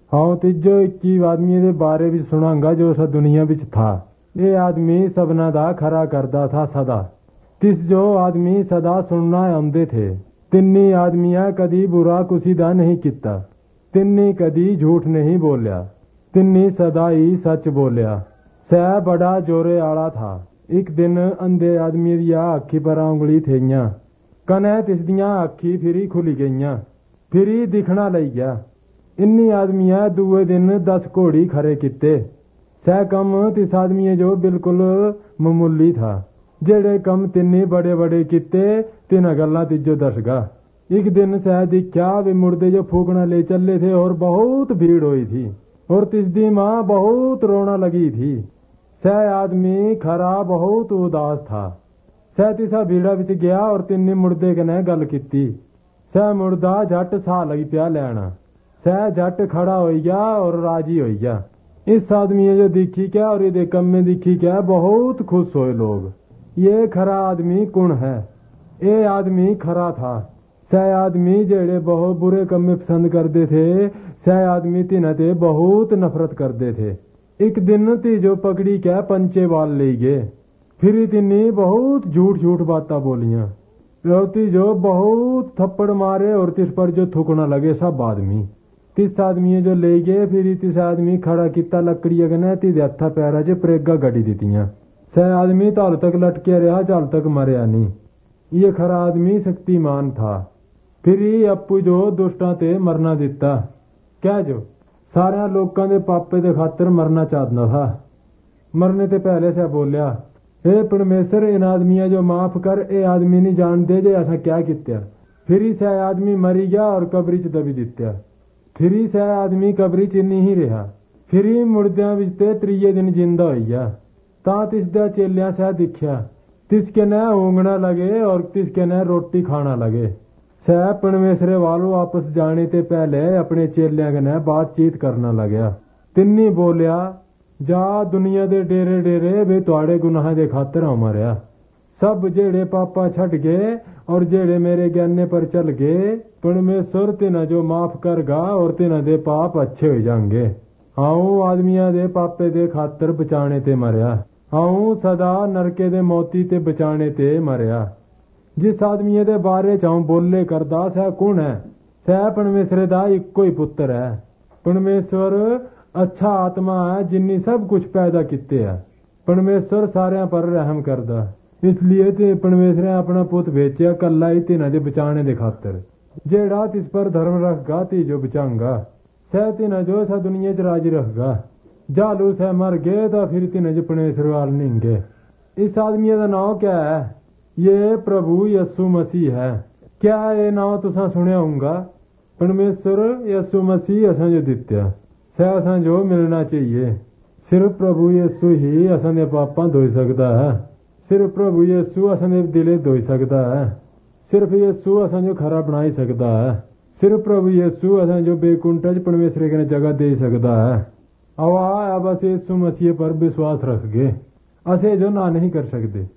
हाँ तीजो 21 आदमी के बारे में सुनांगा जो सा दुनिया विच था। ये आदमी सबना दा खरा करदा था सदा। तिस जो आदमी सदा सुनना आंदे थे। तिन्नी आदमिया कदी बुरा कुसी दा नहीं किता। तिन्नी कदी झूठ नहीं बोलिया। तिन्नी सदा ही सच बोलिया। सह बड़ा जोरे आला था। एक दिन अंधे आदमी दिया अखी पर उंगली थईयां। कने तिसदियां अखी फिरी खुली गईयां। फिरी दिखना लई गया। इन्नी आदमिया दूए दिन 10 घोड़ी खरे किते। सह कम तिस आदमी जो बिल्कुल मामूली था। जेड़े कम तिन्नी बड़े बड़े किते तिन्हां गल्लां तिजो दसगा। एक दिन सह दिख्या वे मुर्दे जो फूकना ले चले थे और बहुत भीड़ हुई थी और तिसदी माँ बहुत रोना लगी थी। सह आदमी खरा बहुत उदास था। सह तिसा भीड़ा विच गया और तिन्नी मुर्दे कने गल कीती। सह मुर्दा झट सा लगी पिया लैना। सह झट खड़ा हो गया और राजी हो गया। इस आदमी जो दिखी क्या और ये कम में दिखी क्या बहुत खुश होए लोग। ये खरा आदमी कौन है? ये आदमी खरा था। सह आदमी जेड़े बहुत बुरे कम में पसंद करते थे, सह आदमी तिन्हां बहुत नफरत करते थे। एक दिन तीजो पकड़ी क्या पंचे वाल ले गए। फिर तिन्नी बहुत झूठ झूठ बातें बोलियां। तीजो बहुत थप्पड़ मारे और तिस पर जो थूकना लगे सब आदमी। तिस आदमी जो ले गए फिर तिस आदमी खड़ा किता लकड़ी अगने तीदे हथा पैरा च प्रेगा गड़ी दितियां। सह आदमी ताल तक लटके रहा, जल तक मरिया नहीं। ये खरा आदमी शक्तिमान था। फिर अप्पू जो दुष्टां ते मरना दिता। क्या जो सारे लोगों के पापे के खातर मरना चाहता था। मरने ते पहले से बोलिया, हे परमेश्वर इन आदमिया जो माफ कर, ए आदमी नहीं जान दे जे ऐसा क्या कित्या। फिर सह आदमी मरी गया और कबरी च दबी दित्या। फिर सह आदमी कबरी च नहीं रहा। फिर मुर्दियां विच ते त्रीए दिन जिंदा हो गया। तां तिसदे चेलियां सह दिख्या। तिसके न ऊँगना लगे और तिसके न रोटी खाना लगे। सह परमेश्वर वालों वापस जाने ते पहले अपने चेलियां कने बातचीत करना लग्या। तिन्नी बोलिया, जा दुनिया दे डेरे डेरे वे तुहाड़े गुनाह दे खातर मरिया। सब जेड़े पापा छड़ गए और जेड़े मेरे ज्ञाने पर चल गए, परमेश्वर तिन्हां जो माफ करगा और तिन्हां दे पाप अच्छे हो जाएंगे। आऊं आदमियां दे पापे दे खातर बचाने ते मरिया। आऊं सदा नरके दे मोती ते बचाने ते मरिया। जिस आदमी दे बारे च बोले करदा सह कौन है? सह परमेश्वर दा इक्को ही पुत्र है। परमेश्वर अच्छा आत्मा है जिन्नी सब कुछ पैदा किते है। परमेश्वर सारे पर रहम करदा। इसलिए ते परमेश्वर ने अपना पुत भेजा कल्ला ही तिन्हां दे बचाने दे खातर। जेड़ा तिस पर धर्म रखगा तीजो बचांगा। सह तिन्हां जो सा दुनिया च राजी रखगा। जालू सह मर गए तो फिर तिन्हां जो परमेश्वर वाल निंगे। इस आदमी का नाम क्या है? ये प्रभु यीशु मसीह है। क्या ये नाम तुसा सुनिया होगा? परमेश्वर यीशु मसीह असां जो दित्या। सह असां जो मिलना चाहिए। सिर्फ प्रभु यीशु ही असां दे पापां धोई सकदा है। सिर्फ प्रभु यीशु असां दे दिले धोई सकदा है। सिर्फ यीशु असां जो खरा बनाई सकदा है। सिर्फ प्रभु यीशु असां जो बेकुंठ च परमेश्वर कने जगह दे सकदा है। अब अस यीशु मसीह पर विश्वास रख गए। असे जो ना नहीं कर सकते।